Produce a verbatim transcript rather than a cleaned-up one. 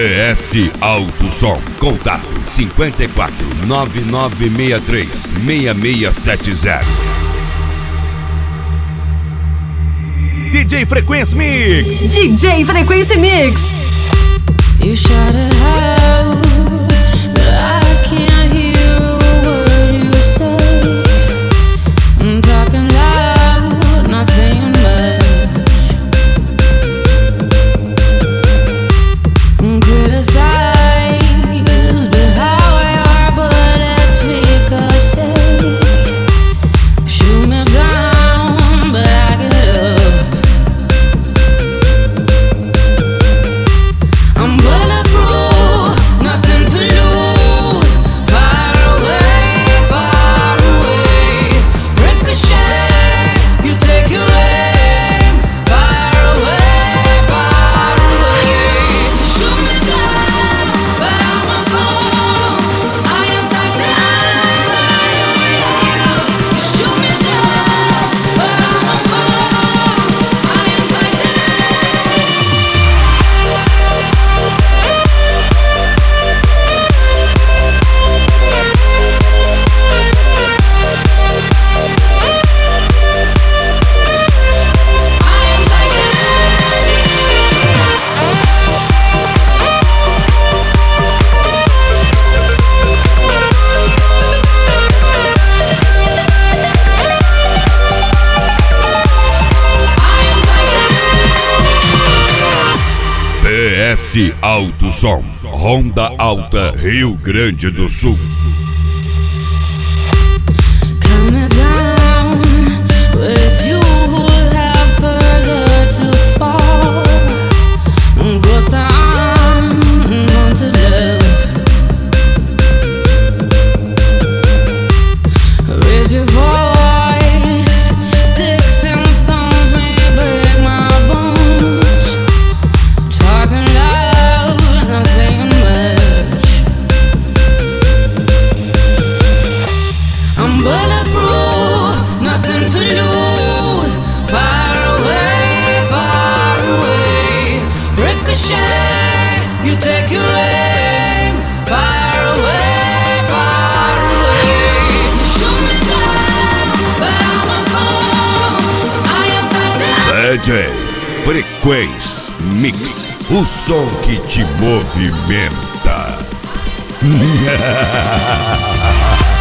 S Alto Som. Contato cinquenta e quatro, nove nove seis três, seis seis sete zero. D J Frequency Mix. D J Frequency Mix. You shout it out, but I can't hear a word you say. I'm talking loud, not saying much. Criticize, but how I are, but let's make a stay. Shoot me down, but I get up. I'm bulletproof, nothing to lose. Far away, far away. Ricochet, you take your aim. Far away, far away. Shoot me down, but I won't fall. I am titanium. Shoot me down, but I won't fall. I am titanium. P S Alto Som, Honda Alta, Rio Grande do Sul. Coming down, but it's you who have further to fall. Ghost town, want to live. Raise your voice. Sticks and stones may break my bones. Talking loud, not saying much. I'm bulletproof, nothing to lose. Far away, far away. Ricochet, you take your aim. Far away, far away. Shoot me down, but I won't fall. I am titanium. D J Frequency Mix, o som que te movimenta.